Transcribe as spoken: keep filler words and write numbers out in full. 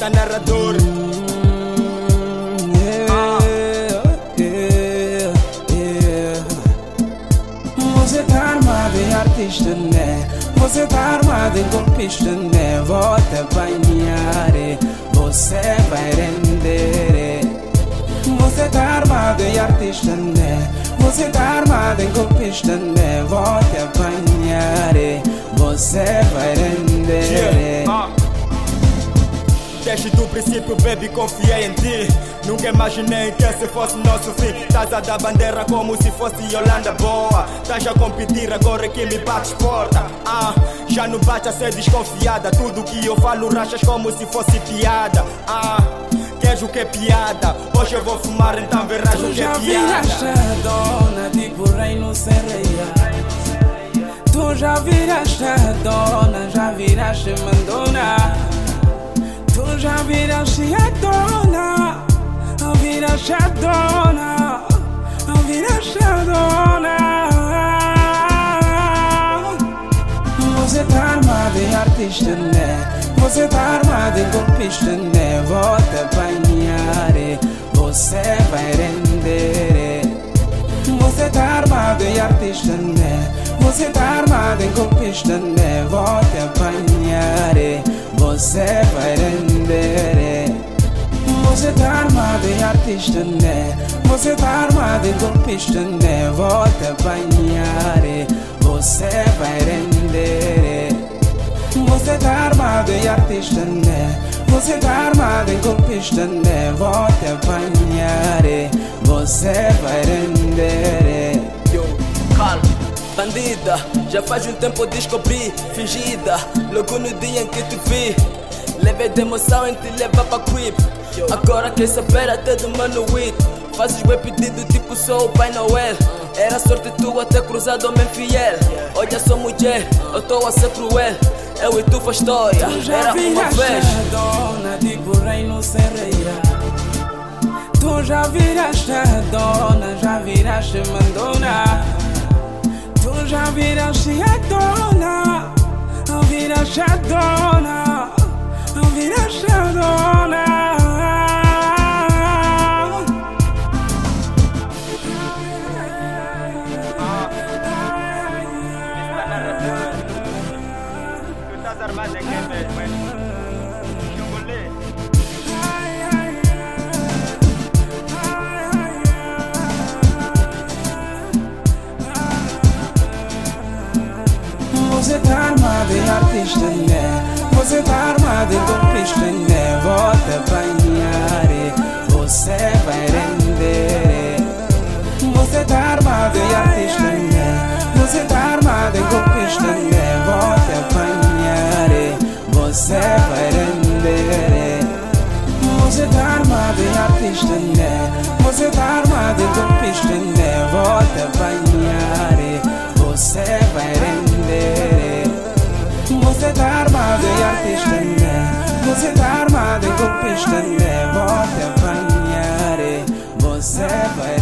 tá narrador. Você tá armado em artista, né? Você tá armado em golpista, né? Volta a banhar, você vai render. Você tá armado em artista, né? Você tá armado em golpista, né? Volta a banhar, você vai render. Yeah. Uh. Desde do princípio, baby, confiei em ti. Nunca imaginei que esse fosse nosso fim. Tás a dar bandeira como se fosse Yolanda Boa. Tás a competir agora que me bates porta. Ah, já não bate a ser desconfiada. Tudo que eu falo rachas como se fosse piada. Ah, queres o que é piada? Hoje eu vou fumar, então verás o que é piada. Tu já viraste a dona, digo reino sem rei. Tu já viraste a dona, já viraste mandona. Tu já viraste a dona, viraste a dona, viraste a dona. Você tá armado em artista, né? Você tá armado em golpista, né? Volta a banhar, você vai render. Você tá armado em artista, né? Você tá armado em golpista, né? Volta a banhar, você vai render. Você tá armado em artista, né? Você tá armado em golpista, né? Volta a banhar, você vai render. Você tá armado em artista, né? Você tá armado em golpista, né? Volta a banhar, você vai render. Yo, calma, bandida, já faz um tempo descobri, fingida, logo no dia em que te vi. Levei de emoção em te levar pra creep. Agora quer saber até do mano Wit. Fazes bem pedido tipo sou o Pai Noel. Era sorte tua ter cruzado homem fiel. Olha só mulher, eu tô a ser cruel. Eu e tu faz história, era uma vez. Tu já viraste a dona, digo reino sem reira. Tu já viraste a dona, já viraste mandona. Tu já viraste a dona, viraste a dona, viraste a dona. Armada que é mesmo, é? Chongolê. Você tá armado em artista, né? Você tá armado em golpista, né? Volta a banhar, você vai render. Você tá armado em artista, né? Você tá armado em golpista, né? Volta a banhar, você vai render. Você tá armado em artista, né? Você tá armado em golpista, né? Volta a banhar, você vai render. Você tá armado em artista, né? Você tá armado em golpista, né? Volta a banhar, você vai render.